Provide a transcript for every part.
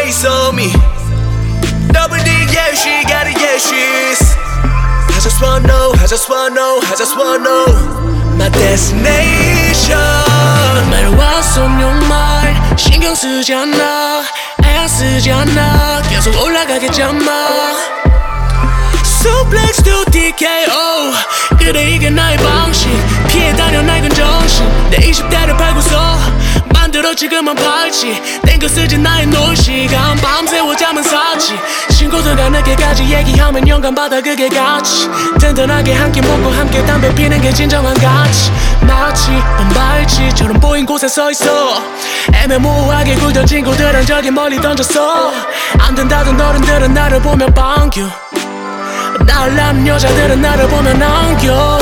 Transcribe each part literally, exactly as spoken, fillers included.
always on me. Double D, yeah, she got it, yeah, she's. I just wanna know, I just wanna know, I just wanna know my destination. No matter what's on your mind, 신경 쓰지 않아, 애가 쓰지 않아, 계속 올라가겠잖아. So flex to 디 케이 오, 그래 이게 나의 방식. 피해다녀 낡은 정신, 내 이십 대를 팔고서 만들어 지금은 팔찌. 땡겨 쓰지 나의 놀 시간, 밤새워 잠은 샀지. 친구들과 늦게까지 얘기하면 영감받아 그게 가치. 든든하게 한 끼 먹고 함께 담배 피는 게 진정한 가치. 마치 반발치처럼 보인 곳에 서 있어. 애매모호하게 굴던 친구들은 저기 멀리 던졌어. 안 된다던 어른들은 나를 보며 방규, 나를 낳는 여자들은 나를 보며 남겨.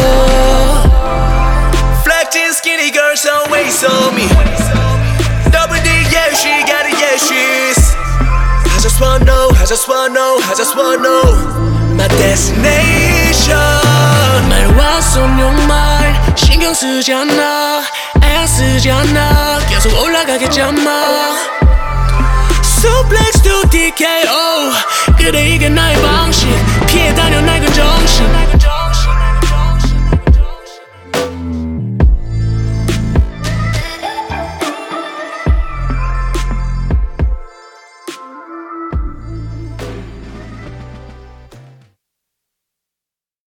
Flexing skinny girls always on me. Double D, yeah, she got it, yeah, she's. I just wanna know, I just wanna know, I just wanna know my destination. No matter what's on your mind, 신경 쓰지 않아, 애가 쓰지 않아, 계속 올라가겠잖아. So flex to 디 케이 오, 그래 이게 나의 방식. 피해다녀 낡은 정신.